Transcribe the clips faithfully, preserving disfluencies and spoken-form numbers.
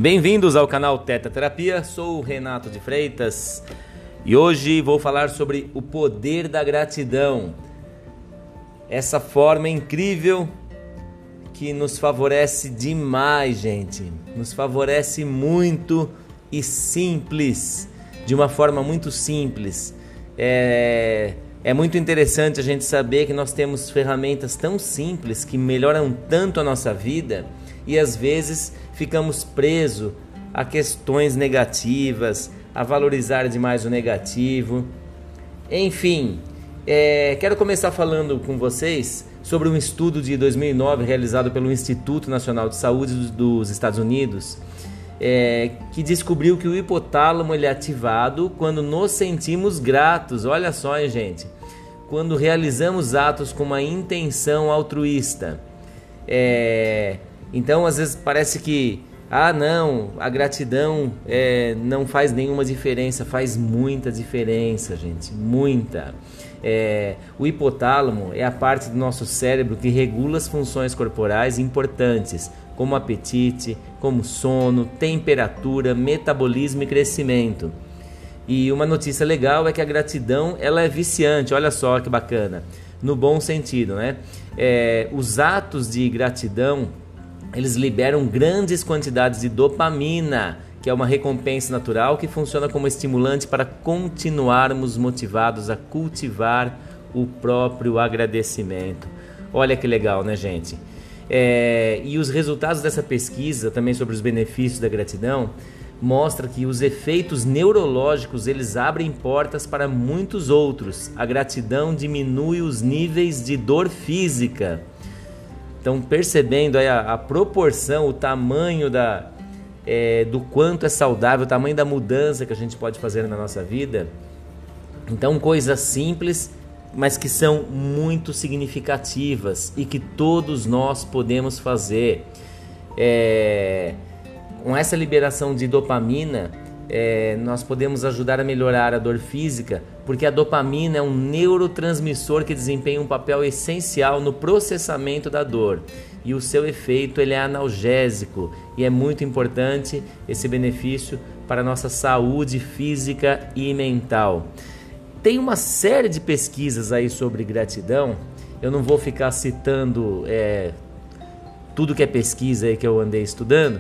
Bem-vindos ao canal Teta Terapia, sou o Renato de Freitas e hoje vou falar sobre o poder da gratidão. Essa forma incrível que nos favorece demais, gente. Nos favorece muito e simples, de uma forma muito simples. É, é muito interessante a gente saber que nós temos ferramentas tão simples que melhoram tanto a nossa vida e às vezes ficamos presos a questões negativas, a valorizar demais o negativo. Enfim, é, quero começar falando com vocês sobre um estudo de dois mil e nove realizado pelo Instituto Nacional de Saúde dos Estados Unidos, é, que descobriu que o hipotálamo ele é ativado quando nos sentimos gratos. Olha só, hein, gente, quando realizamos atos com uma intenção altruísta. É, então, às vezes parece que ah, não, a gratidão é, não faz nenhuma diferença. Faz muita diferença, gente, muita. É, o hipotálamo é a parte do nosso cérebro que regula as funções corporais importantes, como apetite, como sono, temperatura, metabolismo e crescimento. E uma notícia legal é que a gratidão ela é viciante, olha só que bacana, no bom sentido, né? É, os atos de gratidão, eles liberam grandes quantidades de dopamina, que é uma recompensa natural que funciona como estimulante para continuarmos motivados a cultivar o próprio agradecimento. Olha que legal, né, gente? É, e os resultados dessa pesquisa, também sobre os benefícios da gratidão, mostra que os efeitos neurológicos eles abrem portas para muitos outros. A gratidão diminui os níveis de dor física. Então, percebendo aí a, a proporção, o tamanho da, é, do quanto é saudável, o tamanho da mudança que a gente pode fazer na nossa vida. Então, coisas simples, mas que são muito significativas e que todos nós podemos fazer. É, com essa liberação de dopamina, é, nós podemos ajudar a melhorar a dor física, porque a dopamina é um neurotransmissor que desempenha um papel essencial no processamento da dor e o seu efeito ele é analgésico e é muito importante esse benefício para a nossa saúde física e mental. Tem uma série de pesquisas aí sobre gratidão, eu não vou ficar citando é, tudo que é pesquisa aí que eu andei estudando,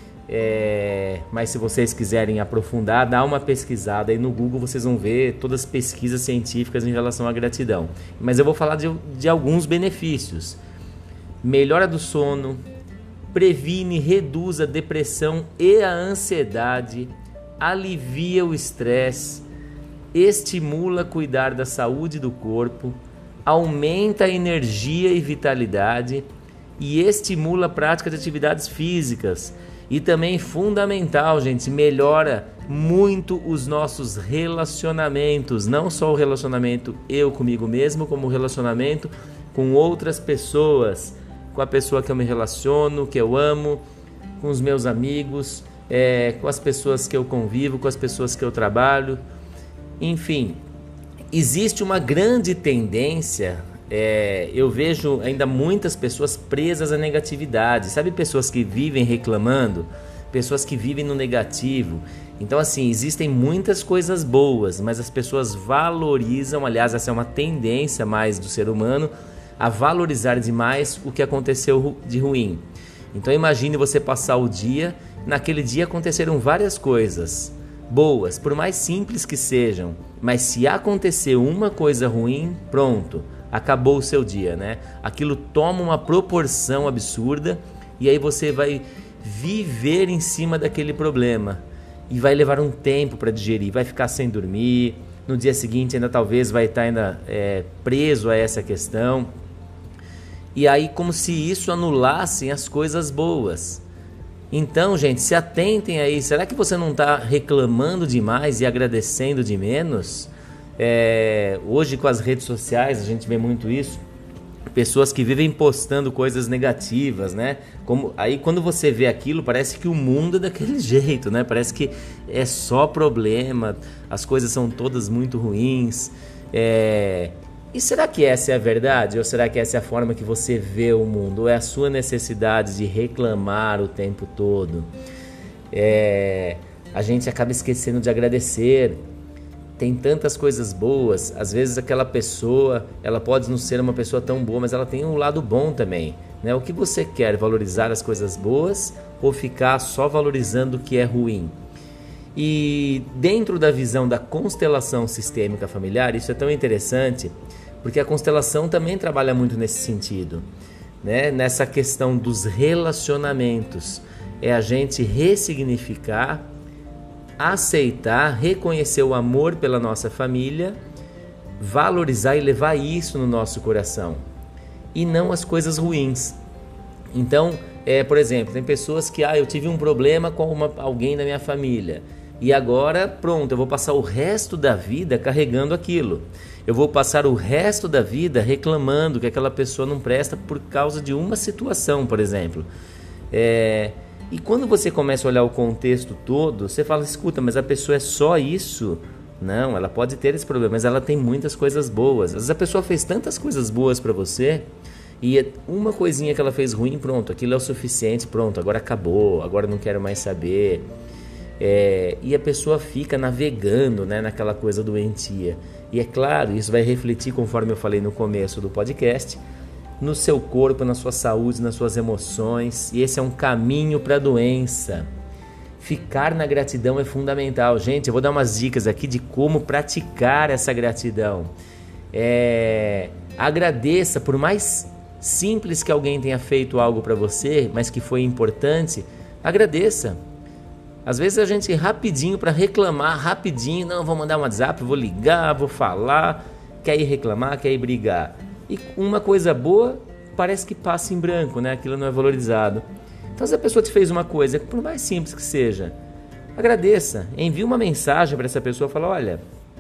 É, mas se vocês quiserem aprofundar, dá uma pesquisada aí no Google, vocês vão ver todas as pesquisas científicas em relação à gratidão. Mas eu vou falar de, de alguns benefícios. Melhora do sono, previne, reduz a depressão e a ansiedade, alivia o estresse, estimula a cuidar da saúde do corpo, aumenta a energia e vitalidade e estimula a prática de atividades físicas. E também fundamental, gente, melhora muito os nossos relacionamentos, não só o relacionamento eu comigo mesmo, como o relacionamento com outras pessoas, com a pessoa que eu me relaciono, que eu amo, com os meus amigos, é, com as pessoas que eu convivo, com as pessoas que eu trabalho. Enfim, existe uma grande tendência. É, eu vejo ainda muitas pessoas presas à negatividade, sabe, pessoas que vivem reclamando, pessoas que vivem no negativo. Então assim, existem muitas coisas boas, mas as pessoas valorizam, aliás essa é uma tendência mais do ser humano, a valorizar demais o que aconteceu de ruim. Então imagine você passar o dia, naquele dia aconteceram várias coisas boas, por mais simples que sejam, mas se acontecer uma coisa ruim, pronto, acabou o seu dia, né? Aquilo toma uma proporção absurda e aí você vai viver em cima daquele problema e vai levar um tempo para digerir, vai ficar sem dormir, no dia seguinte ainda talvez vai estar ainda é, preso a essa questão e aí como se isso anulasse as coisas boas. Então, gente, se atentem aí, será que você não está reclamando demais e agradecendo de menos? É, hoje com as redes sociais a gente vê muito isso, pessoas que vivem postando coisas negativas, né? Como, aí quando você vê aquilo parece que o mundo é daquele jeito, né? Parece que é só problema, as coisas são todas muito ruins. É, E será que essa é a verdade? Ou será que essa é a forma que você vê o mundo? Ou é a sua necessidade de reclamar o tempo todo? é, a gente acaba esquecendo de agradecer. Tem tantas coisas boas, às vezes aquela pessoa, ela pode não ser uma pessoa tão boa, mas ela tem um lado bom também, né? O que você quer, valorizar as coisas boas ou ficar só valorizando o que é ruim? E dentro da visão da constelação sistêmica familiar, isso é tão interessante, porque a constelação também trabalha muito nesse sentido, né? Nessa questão dos relacionamentos, é a gente ressignificar, aceitar, reconhecer o amor pela nossa família, valorizar e levar isso no nosso coração, e não as coisas ruins. Então, é, por exemplo, tem pessoas que, ah, eu tive um problema com uma, alguém da minha família, e agora, pronto, eu vou passar o resto da vida carregando aquilo. Eu vou passar o resto da vida reclamando que aquela pessoa não presta por causa de uma situação, por exemplo. É... E quando você começa a olhar o contexto todo, você fala, escuta, mas a pessoa é só isso? Não, ela pode ter esse problema, mas ela tem muitas coisas boas. Às vezes a pessoa fez tantas coisas boas para você, e uma coisinha que ela fez ruim, pronto, aquilo é o suficiente, pronto, agora acabou, agora não quero mais saber. É, e a pessoa fica navegando, né, naquela coisa doentia. E é claro, isso vai refletir, conforme eu falei no começo do podcast, no seu corpo, na sua saúde, nas suas emoções, e esse é um caminho para a doença. Ficar na gratidão é fundamental. Gente, eu vou dar umas dicas aqui de como praticar essa gratidão. É... Agradeça, por mais simples que alguém tenha feito algo para você, mas que foi importante, agradeça. Às vezes a gente rapidinho para reclamar, rapidinho, não, vou mandar um WhatsApp, vou ligar, vou falar, quer ir reclamar, quer ir brigar. E uma coisa boa parece que passa em branco, né? Aquilo não é valorizado. Então, se a pessoa te fez uma coisa, por mais simples que seja, agradeça. Envie uma mensagem para essa pessoa, fala, olha,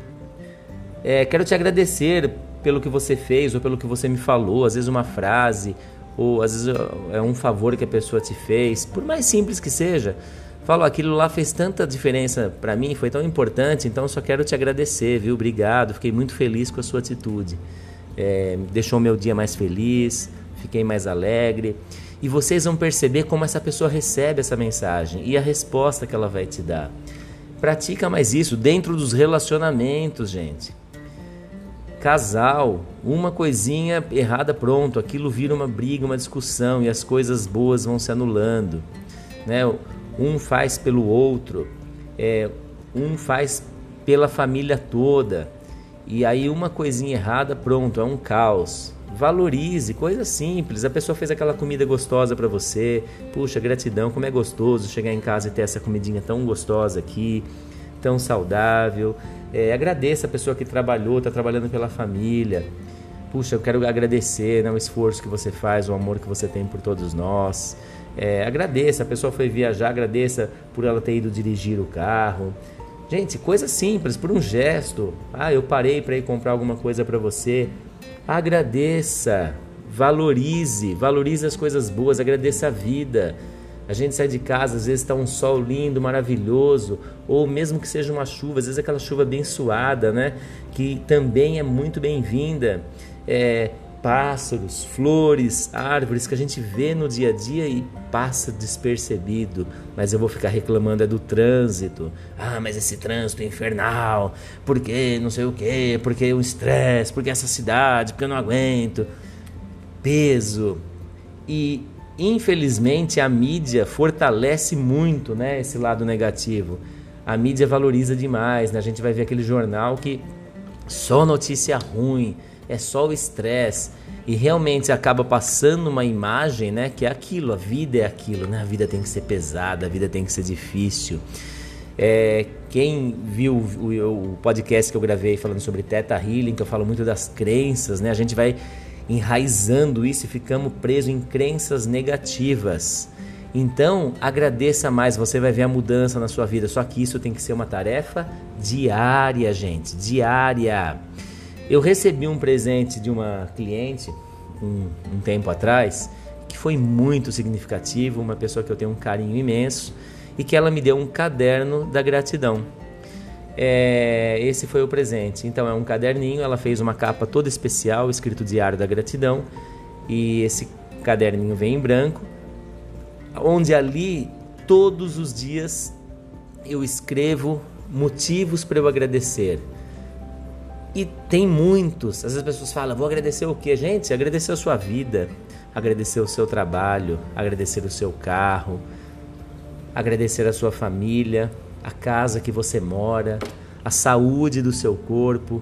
é, quero te agradecer pelo que você fez ou pelo que você me falou. Às vezes uma frase, ou às vezes é um favor que a pessoa te fez, por mais simples que seja. Fala, aquilo lá fez tanta diferença para mim, foi tão importante, então eu só quero te agradecer, viu? Obrigado, fiquei muito feliz com a sua atitude. É, deixou meu dia mais feliz, fiquei mais alegre. E vocês vão perceber como essa pessoa recebe essa mensagem e a resposta que ela vai te dar. Pratica mais isso dentro dos relacionamentos, gente. Casal, uma coisinha errada, pronto, aquilo vira uma briga, uma discussão, e as coisas boas vão se anulando, né? Um faz pelo outro, é, um faz pela família toda. E aí uma coisinha errada, pronto, é um caos. Valorize, coisa simples. A pessoa fez aquela comida gostosa para você. Puxa, gratidão, como é gostoso chegar em casa e ter essa comidinha tão gostosa aqui, tão saudável. É, agradeça a pessoa que trabalhou, está trabalhando pela família. Puxa, eu quero agradecer, né, o esforço que você faz, o amor que você tem por todos nós. É, agradeça, a pessoa foi viajar, agradeça por ela ter ido dirigir o carro. Gente, coisa simples, por um gesto. Ah, eu parei para ir comprar alguma coisa para você. Agradeça, valorize, valorize as coisas boas, agradeça a vida. A gente sai de casa, às vezes está um sol lindo, maravilhoso, ou mesmo que seja uma chuva, às vezes aquela chuva abençoada, né? Que também é muito bem-vinda. É, pássaros, flores, árvores que a gente vê no dia a dia e passa despercebido, mas eu vou ficar reclamando é do trânsito. Ah, mas esse trânsito é infernal, porque não sei o que, porque o estresse, porque essa cidade, porque eu não aguento. Peso. E infelizmente a mídia fortalece muito, né, esse lado negativo. A mídia valoriza demais, né? A gente vai ver aquele jornal que só notícia ruim, é só o estresse, e realmente acaba passando uma imagem, né, que é aquilo, a vida é aquilo, né? A vida tem que ser pesada, a vida tem que ser difícil. É, quem viu o, o podcast que eu gravei falando sobre Theta Healing, que eu falo muito das crenças, né? A gente vai enraizando isso e ficamos presos em crenças negativas. Então, agradeça mais, você vai ver a mudança na sua vida, só que isso tem que ser uma tarefa diária, gente, diária. Eu recebi um presente de uma cliente um, um tempo atrás, que foi muito significativo, uma pessoa que eu tenho um carinho imenso, e que ela me deu um caderno da gratidão. É, esse foi o presente. Então é um caderninho, ela fez uma capa toda especial, escrito Diário da Gratidão, e esse caderninho vem em branco, onde ali todos os dias eu escrevo motivos para eu agradecer. E tem muitos. Às vezes as pessoas falam, vou agradecer o quê? Gente, agradecer a sua vida, agradecer o seu trabalho, agradecer o seu carro, agradecer a sua família, a casa que você mora, a saúde do seu corpo.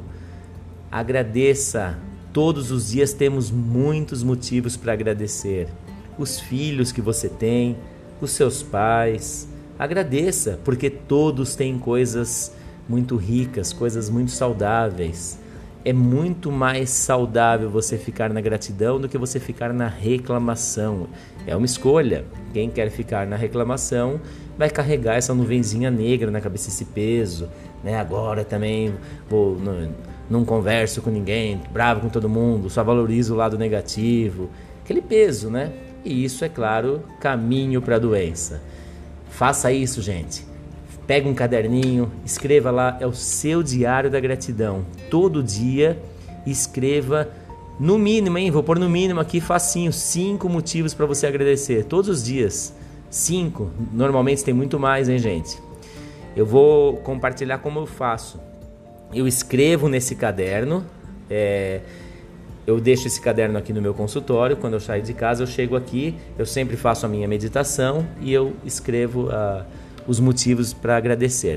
Agradeça. Todos os dias temos muitos motivos para agradecer. Os filhos que você tem, os seus pais. Agradeça, porque todos têm coisas muito ricas, coisas muito saudáveis. É muito mais saudável você ficar na gratidão do que você ficar na reclamação. É uma escolha. Quem quer ficar na reclamação vai carregar essa nuvenzinha negra na cabeça, esse peso, né? Agora também vou, não, não converso com ninguém, bravo com todo mundo, só valorizo o lado negativo. Aquele peso, né? E isso, é claro, caminho para a doença. Faça isso, gente. Pega um caderninho, escreva lá, é o seu diário da gratidão. Todo dia escreva, no mínimo, hein? Vou pôr no mínimo aqui, facinho, cinco motivos para você agradecer. Todos os dias. Cinco. Normalmente tem muito mais, hein, gente? Eu vou compartilhar como eu faço. Eu escrevo nesse caderno, é... eu deixo esse caderno aqui no meu consultório. Quando eu saio de casa, eu chego aqui, eu sempre faço a minha meditação e eu escrevo uh, os motivos para agradecer.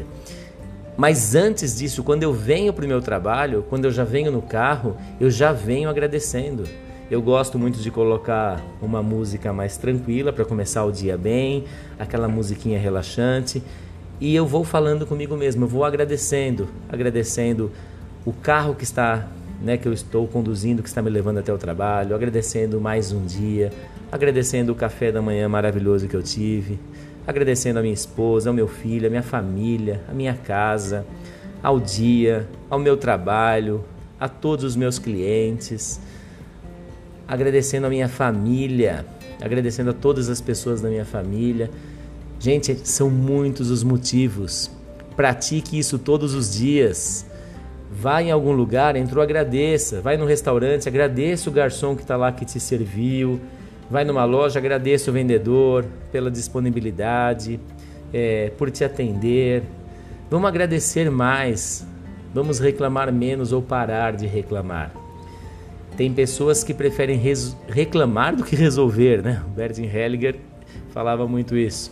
Mas antes disso, quando eu venho para o meu trabalho, quando eu já venho no carro, eu já venho agradecendo. Eu gosto muito de colocar uma música mais tranquila para começar o dia bem, aquela musiquinha relaxante, e eu vou falando comigo mesmo, eu vou agradecendo, agradecendo o carro que está, né, que eu estou conduzindo, que está me levando até o trabalho, agradecendo mais um dia, agradecendo o café da manhã maravilhoso que eu tive, agradecendo a minha esposa, ao meu filho, a minha família, a minha casa, ao dia, ao meu trabalho, a todos os meus clientes, agradecendo a minha família, agradecendo a todas as pessoas da minha família. Gente, são muitos os motivos. Pratique isso todos os dias. Vá em algum lugar, entrou, agradeça. Vai no restaurante, agradeça o garçom que está lá, que te serviu. Vai numa loja, agradeça o vendedor pela disponibilidade, é, por te atender. Vamos agradecer mais. Vamos reclamar menos ou parar de reclamar. Tem pessoas que preferem res- reclamar do que resolver, né? O Bert Hellinger falava muito isso.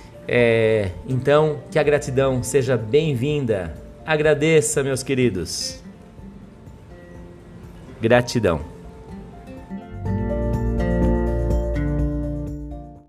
É, então, que a gratidão seja bem-vinda. Agradeça, meus queridos. Gratidão.